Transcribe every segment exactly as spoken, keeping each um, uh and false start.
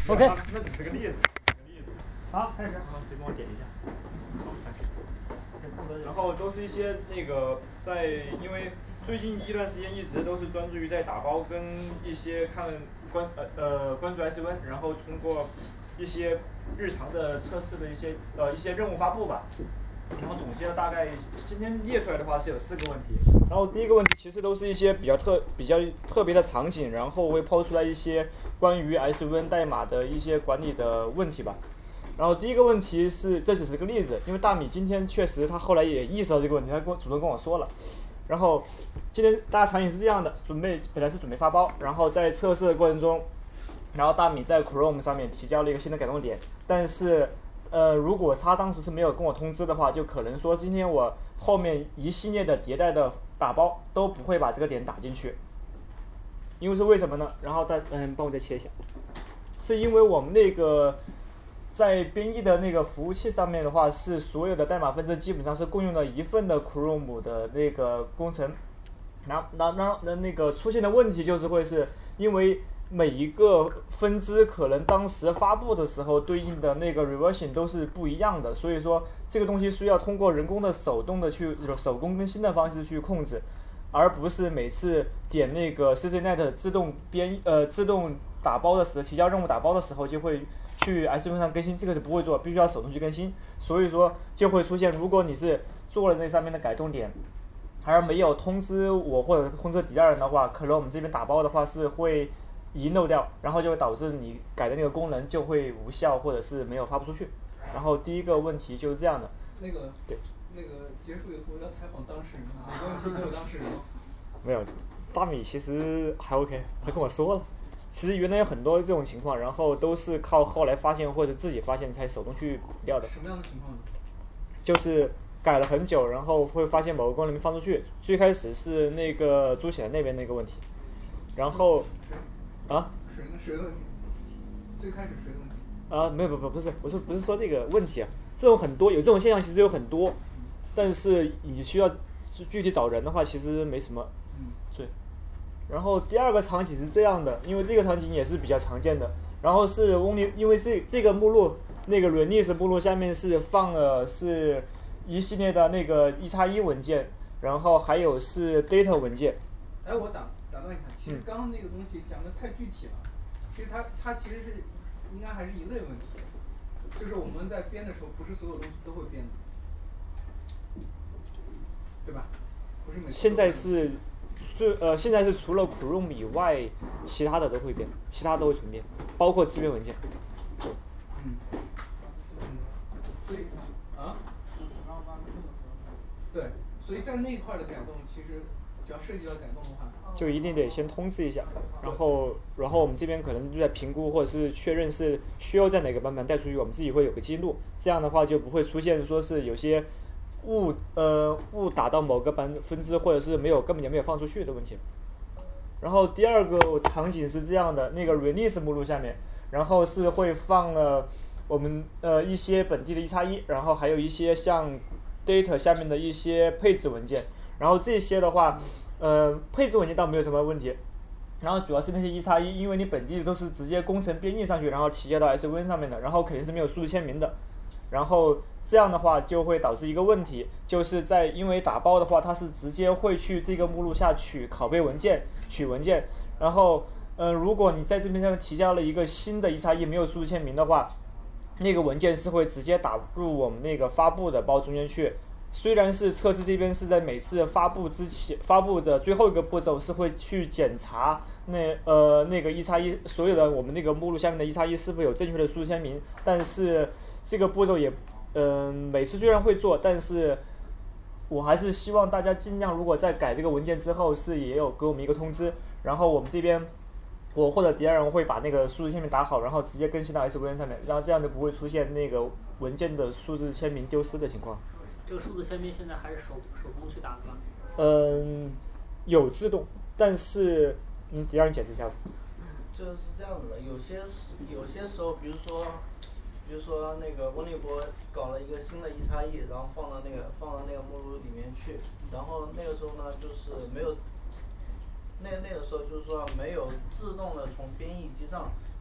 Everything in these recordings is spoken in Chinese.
OK， 那只是个例子，个例子。 好，开始。 好，谁帮我点一下？好，三十。然后都是一些那个在，因为最近一段时间一直都是专注于在打包跟一些看关呃呃关注 S V N， 然后通过一些日常的测试的一些呃一些任务发布吧。然后总结了大概今天列出来的话是有四个问题。然后第一个问题其实都是一些比较特比较特别的场景，然后会抛出来一些关于 S V N 代码的一些管理的问题吧。然后第一个问题是，这只是个例子，因为大米今天确实他后来也意识到这个问题，他跟我主动跟我说了。然后今天大家场景是这样的，准备本来是准备发包，然后在测试的过程中，然后大米在 Chrome 上面提交了一个新的改动点，但是呃，如果他当时是没有跟我通知的话，就可能说今天我后面一系列的迭代的打包都不会把这个点打进去。因为是为什么呢？然后再嗯，帮我再切一下，是因为我们那个在编译的那个服务器上面的话，是所有的代码分支基本上是共用了一份的 Chrome 的那个工程。然后那那那那个出现的问题就是会是因为每一个分支可能当时发布的时候对应的那个 reversion 都是不一样的，所以说这个东西需要通过人工的手动的去手工更新的方式去控制，而不是每次点那个 C C Net 自动编呃自动打包的时候，提交任务打包的时候就会去 S V N 上更新，这个是不会做，必须要手动去更新。所以说就会出现，如果你是做了那上面的改动点，而没有通知我或者通知底下人的话，可能我们这边打包的话是会遗漏掉，然后就会导致你改的那个功能就会无效或者是没有发不出去。然后第一个问题就是这样的。 那个对，那个结束以后要采访当事人吗？每个问题都有当事人吗？ 没有，大米其实还 OK， 他跟我说了。其实原来有很多这种情况，然后都是靠后来发现或者自己发现才手动去补掉的。 什么样的情况呢？ 就是改了很久，然后会发现某个功能没放出去。最开始是那个朱显那边那个问题，然后啊， 谁呢？谁的问题？最开始谁的问题？ 啊，没有不不不是，我说不是说这个问题啊，这种很多有这种现象，其实有很多，但是你需要具体找人的话，其实没什么。 嗯， 对。然后第二个场景是这样的，因为这个场景也是比较常见的，然后是 only 因为这这个目录那个 release 目录下面是放了是一系列的那个 一叉一 文件，然后还有是 data 文件。 哎，我打打断一下，其实刚刚那个东西讲的太具体了，其实它它其实是应该还是一类问题，就是我们在编的时候，不是所有东西都会编的，对吧？不是每次。 现在是。就呃，现在是除了 Chrome 以外，其他的都会变，其他都会重编，包括资源文件。 嗯。嗯。所以啊。对，所以在那一块的改动，其实只要涉及到改动的话， 就一定得先通知一下，然后然后我们这边可能就在评估或者是确认是需要在哪个版本带出去，我们自己会有个记录，这样的话就不会出现说是有些。误呃误打到某个版分支，或者是没有根本就没有放出去的问题。然后第二个场景是这样的，那个 release 目录下面，然后是会放了我们呃一些本地的一叉一，然后还有一些像 data 下面的一些配置文件，然后这些的话，呃配置文件倒没有什么问题。然后主要是那些一叉一，因为你本地的都是直接工程编译上去，然后提交到 S V N 上面的，然后肯定是没有数字签名的，然后。这样的话就会导致一个问题，就是在因为打包的话，它是直接会去这个目录下取拷贝文件、取文件，然后，呃，如果你在这边上面提交了一个新的一叉一没有数字签名的话，那个文件是会直接打入我们那个发布的包中间去。虽然是测试这边是在每次发布之前，发布的最后一个步骤是会去检查那呃那个一叉一所有的我们那个目录下面的一叉一是否有正确的数字签名，但是这个步骤也。嗯，每次虽然会做，但是我还是希望大家尽量，如果在改这个文件之后，是也有给我们一个通知，然后我们这边我或者第二人会把那个数字签名打好，然后直接更新到 S V N 上面，然后这样就不会出现那个文件的数字签名丢失的情况。 这个数字签名现在还是手手工去打的吗？ 嗯，有自动，但是嗯，第二人解释一下吧。 就是这样子的，有些有些时候，比如说。比如说那个温立博搞了一个新的一叉一，然后放到那个放到那个目录里面去，然后那个时候呢就是没有，那那个时候就是说没有自动的从编译机上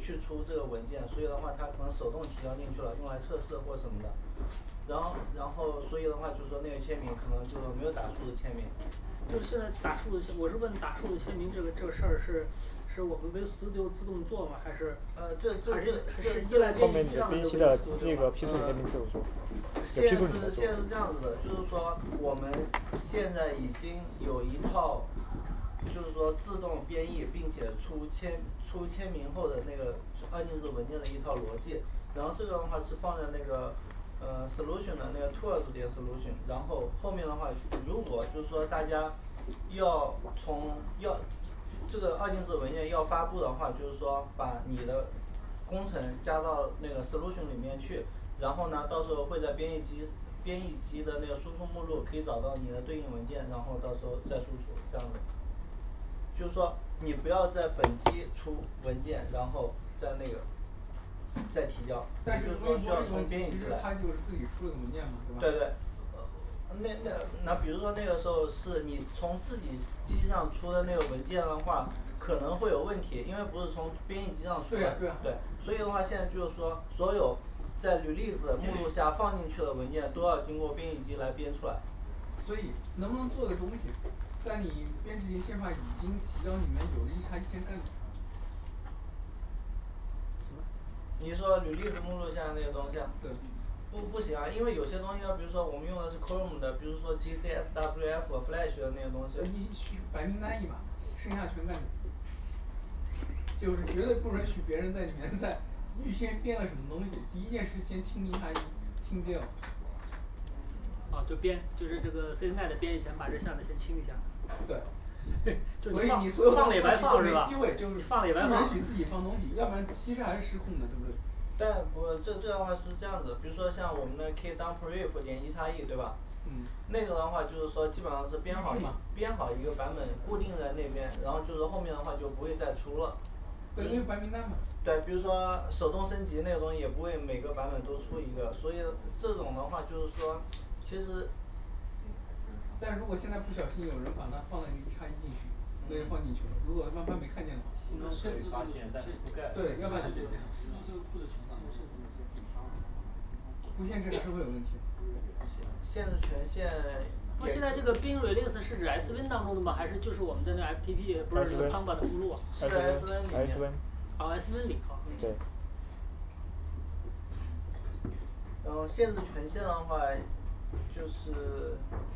去出这个文件，所以的话它可能手动提交进去了，用来测试或什么的。然后然后所以的话就是说那个签名可能就没有打数字签名。 就是现在打数字，我是问打数字签名这个这个事儿是，是我们 Visual Studio 自动做吗？还是？ 呃，这这还这是这这后面你的编辑的这个批注里面自有做。 现在是现在是这样子的，就是说我们现在已经有一套，就是说自动编译并且出签出签名后的那个二进制文件的一套逻辑，然后这个的话是放在那个呃 solution 的那个 tools 点 solution， 然后后面的话，如果就是说大家要从要这个二进制文件要发布的话，就是说把你的工程加到那个 solution 里面去。然后呢，到时候会在编译机编译机的那个输出目录可以找到你的对应文件，然后到时候再输出这样的。就是说你不要在本机出文件，然后在那个再提交。 但是就是说需要从编译其实机来。 它就是自己出的文件嘛，对吧？ 对对。那那那比如说那个时候是你从自己机上出的那个文件的话，可能会有问题，因为不是从编译机上出的。 对啊对啊。 对，所以的话现在就是说所有在release目录下放进去的文件都要经过编译机来编出来。 所以能不能做的东西，在你编制型宪法已经提交里面有了一叉一千干。 你说release目录下那个东西啊？ 对。 不不行啊，因为有些东西啊，比如说我们用的是 Chrome 的，比如说 G C S W F、Flash 的那个东西。 你许白名单一码，剩下全干你。就是绝对不允许别人在里面再预先编了什么东西，第一件事先清一下清掉。 啊，就编，就是这个 C N E T 编以前把这下面先清一下。 对。 就是所以你所有放了也白放是吧？ 机会就是放了也白放。 不允许自己放东西，要不然其实还是失控的，对不对？ 但不，这这样的话是这样子，比如说像我们的 kdumpref 点一叉 e 对吧？ 嗯。 那个的话就是说基本上是编好编好一个版本固定在那边，然后就是后面的话就不会再出了。 对，那个白名单嘛。 对，比如说手动升级那个东西也不会每个版本都出一个，所以这种的话就是说，其实。 但如果现在不小心有人把它放了一个一叉一进去，那就放进去了。如果慢慢没看见的话， 新增可以发现，但是覆盖。 对，要不然就这个库的情况， 不限制还是会有问题。 限制权限。 不，现在这个 bin release 是指 S Win 当中的吗？还是就是我们的那 F T P 不是这个仓版的目录啊？ 是在 S Win 里面。 S Win。 哦 ，S Win 里头。 对。 然后限制权限的话，就是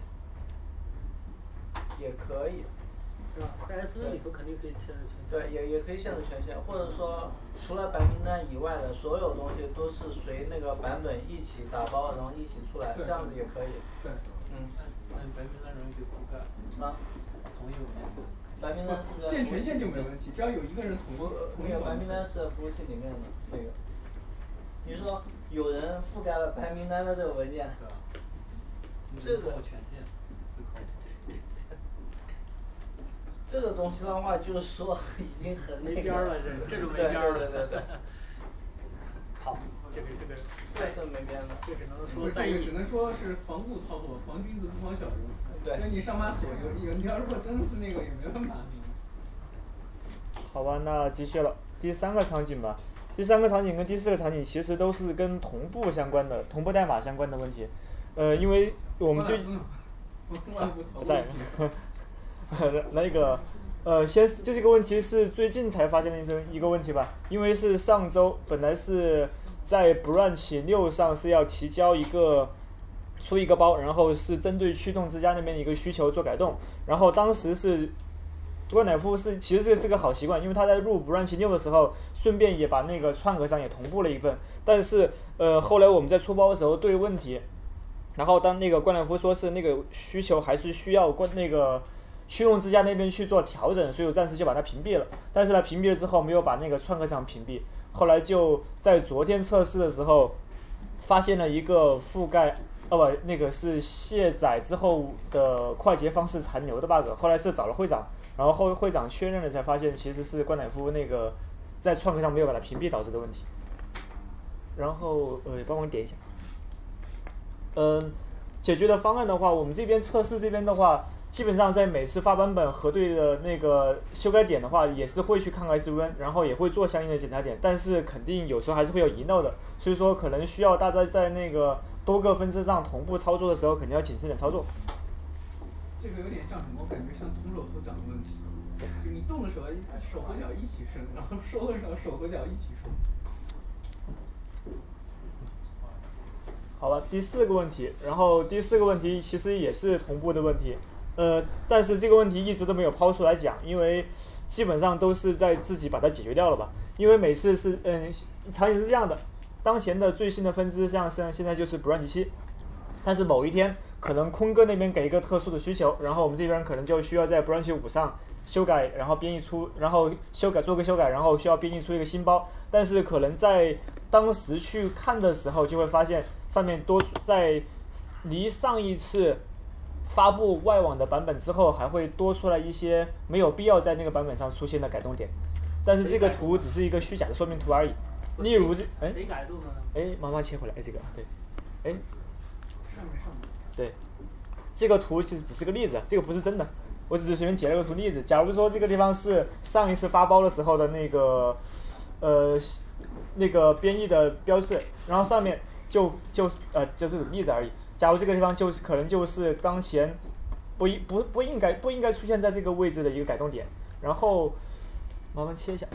也可以。 是吧？在 S Win 里头肯定可以限制权限。 对，也也可以限制权限，或者说除了白名单以外的所有东西都是随那个版本一起打包，然后一起出来，这样子也可以。 对。 嗯。 那白名单容易被覆盖。 啊。 同一文件。 白名单是在。 限权限就没问题，只要有一个人同意。 那个白名单是在服务器里面的那个。比如说有人覆盖了白名单的这个文件。这个。 权限。 这个东西的话，就是说已经很没边了，这这种没边了。对对对对。 好，这个这个。 这是没边的。 这只能说这个只能说是防护操作，防君子不防小人。 对。 那你上把锁有有，你要如果真的是那个也没办法。 好吧，那继续了，第三个场景吧。第三个场景跟第四个场景其实都是跟同步相关的、同步代码相关的问题。呃，因为我们最不在。那个，呃，先这这个问题是最近才发现的一个一个问题吧，因为是上周本来是在 branch 六上是要提交一个出一个包，然后是针对驱动之家那边的一个需求做改动，然后当时是关乃夫是其实这是个好习惯，因为他在入 branch 六的时候顺便也把那个串格上也同步了一份，但是呃后来我们在出包的时候对问题，然后当那个关乃夫说是那个需求还是需要关那个驱动之家那边去做调整，所以我暂时就把它屏蔽了。但是呢，屏蔽了之后没有把那个串格上屏蔽。后来就在昨天测试的时候，发现了一个覆盖，哦不，那个是卸载之后的快捷方式残留的 bug。后来是找了会长，然后后会长确认了才发现，其实是关乃夫那个在串格上没有把它屏蔽导致的问题。然后呃，帮忙点一下。嗯、呃，解决的方案的话，我们这边测试这边的话。 基本上在每次发版本核对的那个修改点的话，也是会去看 S V N， 然后也会做相应的检查点，但是肯定有时候还是会有遗漏的，所以说可能需要大家在那个多个分支上同步操作的时候，肯定要谨慎点操作。 这个有点像什么？我感觉像同手合掌的问题，就你动的时候，手和脚一起伸，然后收的时候手和脚一起收。 好了，第四个问题，然后第四个问题其实也是同步的问题，呃，但是这个问题一直都没有抛出来讲，因为基本上都是在自己把它解决掉了吧。因为每次是嗯，场景是这样的，当前的最新的分支像是现在就是 branch 七，但是某一天可能空哥那边给一个特殊的需求，然后我们这边可能就需要在 branch 五上修改，然后编译出，然后修改做个修改，然后需要编译出一个新包，但是可能在当时去看的时候就会发现上面多在离上一次发布外网的版本之后，还会多出来一些没有必要在那个版本上出现的改动点，但是这个图只是一个虚假的说明图而已。例如这，哎， 谁改动的呢？ 哎，慢慢切回来，哎，这个对，哎， 上面上面。 对，这个图其实只是个例子，这个不是真的，我只是随便截了个图例子。假如说这个地方是上一次发包的时候的那个，呃，那个编译的标志，然后上面就就是呃就是例子而已。假如这个地方就是可能就是当前不应不不应该不应该出现在这个位置的一个改动点，然后慢慢切一下。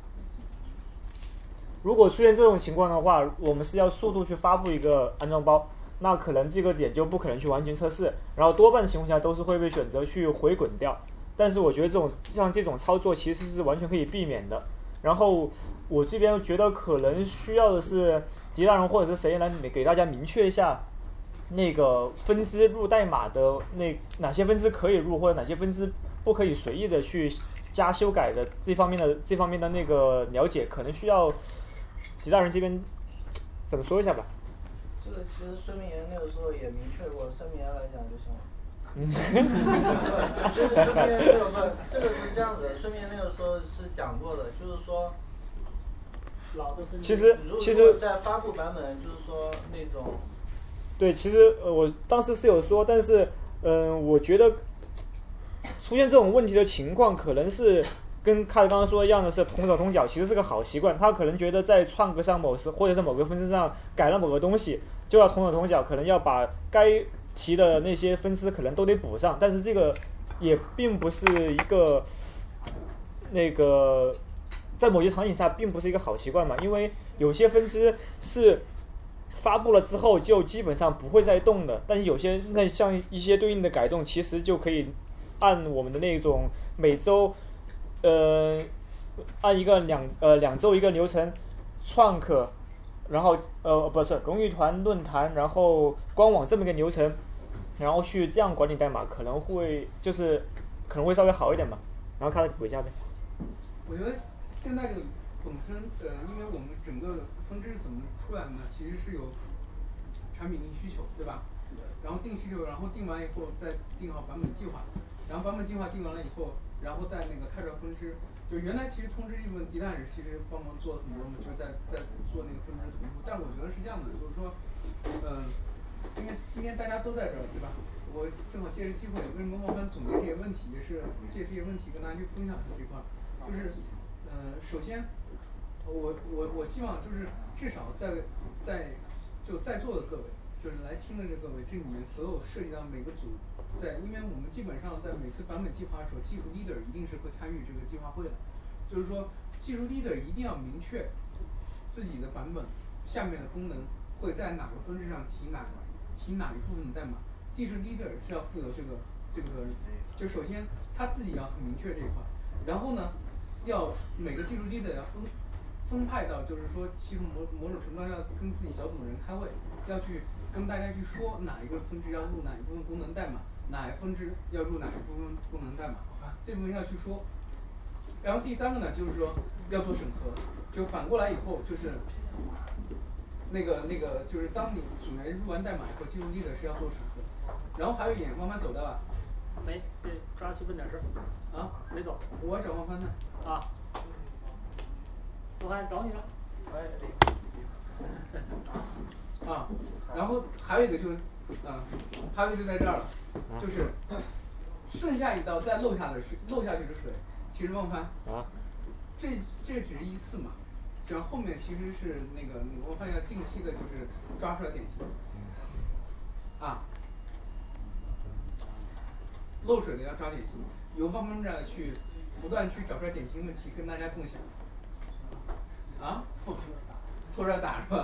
如果出现这种情况的话，我们是要速度去发布一个安装包，那可能这个点就不可能去完全测试，然后多半情况下都是会被选择去回滚掉。但是我觉得这种像这种操作其实是完全可以避免的。然后我这边觉得可能需要的是迪大人或者是谁来给大家明确一下那个分支入代码的那哪些分支可以入，或者哪些分支不可以随意的去加修改的这方面的这方面的那个了解，可能需要迪大人这边怎么说一下吧。 这个其实孙明言那个时候也明确过，孙明言来讲就行了。 嗯， 就是孙明言那个不，这个是这样子的，孙明言那个时候是讲过的，就是说， 老的分支其实其实在发布版本，就是说那种。 对，其实呃我当时是有说，但是嗯、呃，我觉得出现这种问题的情况，可能是跟卡特刚刚说一样的是同手同脚，其实是个好习惯。他可能觉得在创个上某时或者是某个分支上改了某个东西，就要同手同脚，可能要把该提的那些分支可能都得补上。但是这个也并不是一个那个在某些场景下并不是一个好习惯嘛，因为有些分支是发布了之后就基本上不会再动的，但是有些那像一些对应的改动，其实就可以按我们的那种每周，呃，按一个两呃两周一个流程，创客，然后呃不是荣誉团论坛，然后官网这么一个流程，然后去这样管理代码，可能会就是可能会稍微好一点吧。然后看它补一下呗。 我觉得现在这个本身呃，因为我们整个分支怎么出来的呢？其实是有产品定需求，对吧？然后定需求，然后定完以后再定好版本计划，然后版本计划定完了以后，然后再那个开出来分支。就原来其实通知一部分迪蛋也其实帮忙做了很多嘛，就是在在做那个分支同步。但我觉得是这样的，就是说，嗯、呃，因为今天大家都在这儿，对吧？我正好借这机会，为什么慢慢总结这些问题，也是借这些问题跟大家去分享这块，就是，呃，首先，我我我希望就是至少在在就在座的各位，就是来听的这各位，这里面所有涉及到每个组，在因为我们基本上在每次版本计划的时候，技术 leader 一定是会参与这个计划会的，就是说技术 leader 一定要明确自己的版本下面的功能会在哪个分支上起哪起哪一部分的代码。技术 leader 是要负责这个这个责任，就首先他自己要很明确这一块，然后呢，要每个技术 leader 要分分派到，就是说其实某某种程度上要跟自己小组的人开会，要去跟大家去说哪一个分支要入哪一部分功能代码，哪一分支要入哪一部分功能代码，这部分要去说。然后第三个呢，就是说要做审核，就反过来以后就是。那个那个就是当你组员入完代码以后，技术 leader 是要做审核，然后还有一点，慢慢走到了。 没，对，抓去问点事儿。 啊， 没走。 我要找王帆呢。 啊。我看找你了。 啊，然后还有一个就是，啊，还有一个就在这儿了，就是剩下一道再漏下的水，漏下去的水，其实忘翻啊， 这这只是一次嘛，然后后面其实是那个那个忘翻要定期的，就是抓出来典型，啊，漏水的要抓典型，由忘翻这去不断去找出来典型问题，跟大家共享。啊，拖出来打，拖出来打是吧？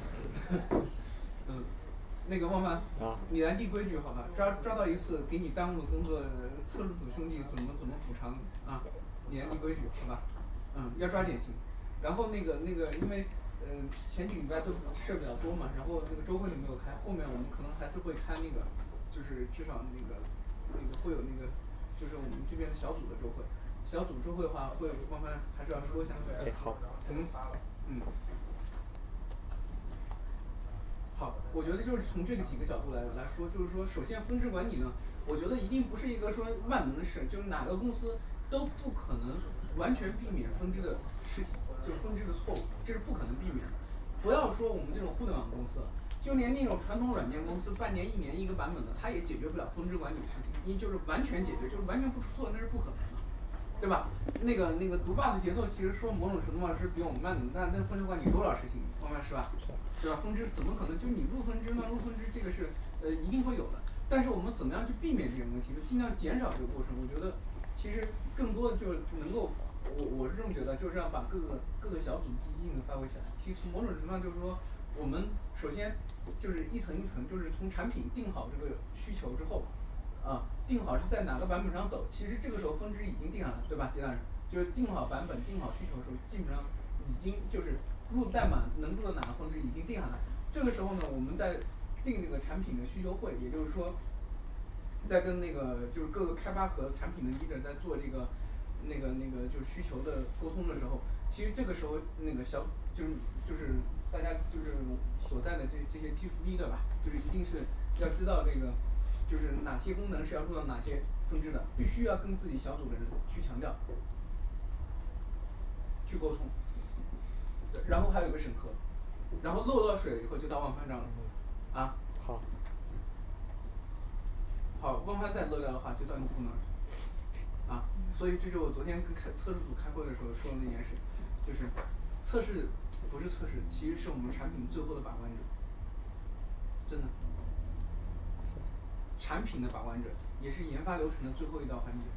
嗯，那个忘翻， 啊， 你来立规矩好吧？抓抓到一次给你耽误的工作，测试组兄弟怎么怎么补偿啊？你来立规矩好吧？嗯，要抓典型。然后那个那个，因为呃前几个礼拜都事儿比较多嘛，然后那个周会里没有开，后面我们可能还是会开那个，就是至少那个那个会有那个，就是我们这边的小组的周会。小组周会的话，会慢慢还是要说一下。 哎，好。 嗯嗯。好，我觉得就是从这个几个角度来来说，就是说，首先分支管理呢，我觉得一定不是一个说万能的事，就是哪个公司都不可能完全避免分支的事情，就是分支的错误，这是不可能避免的。不要说我们这种互联网公司，就连那种传统软件公司，半年一年一个版本的，它也解决不了分支管理的事情，因为就是完全解决，就是完全不出错，那是不可能的。对吧？那个那个独霸的节奏，其实说某种程度上是比我们慢的，但那分支管理多少事情，慢慢是吧？对吧？分支怎么可能就你入分支呢？入分支这个是呃一定会有的，但是我们怎么样去避免这种问题，就尽量减少这个过程。我觉得其实更多的就是能够，我我是这么觉得，就是要把各个各个小组积极性的发挥起来。其实某种程度上就是说，我们首先就是一层一层，就是从产品定好这个需求之后。啊，定好是在哪个版本上走，其实这个时候分支已经定下来，对吧，狄大人？就是定好版本、定好需求的时候，基本上已经就是入代码能入到哪个分支已经定下来。这个时候呢，我们在定这个产品的需求会，也就是说，在跟那个就是各个开发和产品的 leader 在做这个那个那个就是需求的沟通的时候，其实这个时候那个小就是就是大家就是所在的这这些 chief leader 吧，就是一定是要知道这个。就是哪些功能是要入到哪些分支的，必须要跟自己小组的人去强调，去沟通，然后还有一个审核，然后漏到水以后就到忘翻账了，啊， 好， 好，忘翻再漏掉的话就到用户那儿，啊，所以这就是我昨天跟开测试组开会的时候说的那件事，就是测试不是测试，其实是我们产品最后的把关者，真的。产品的把关者，也是研发流程的最后一道环节。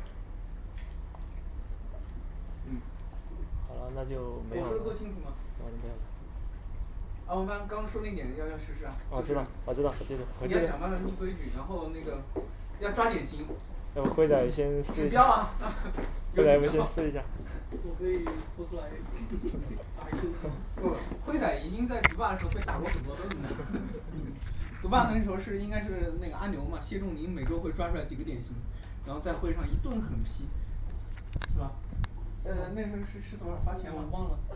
嗯。 好了，那就没有了。 我说的够清楚吗？ 哦，没有了。 啊，我们刚刚说那点要要实施啊。 哦，知道，我知道，我记得，我记得。 你要想办法立规矩，然后那个要抓典型。 要不会长先试一下。 指标啊。 会长，我先试一下。 我可以拖出来打一 Q。 不，辉仔已经在独霸的时候被打过很多顿了。独霸那时候是应该是那个阿牛嘛，谢仲宁每周会抓出来几个典型，然后在会上一顿狠批，是吧？呃，那时候是是多少？罚钱吗？ 忘了。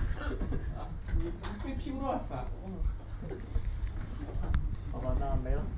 啊，你被批过多少次啊？忘了。 好吧，那没了。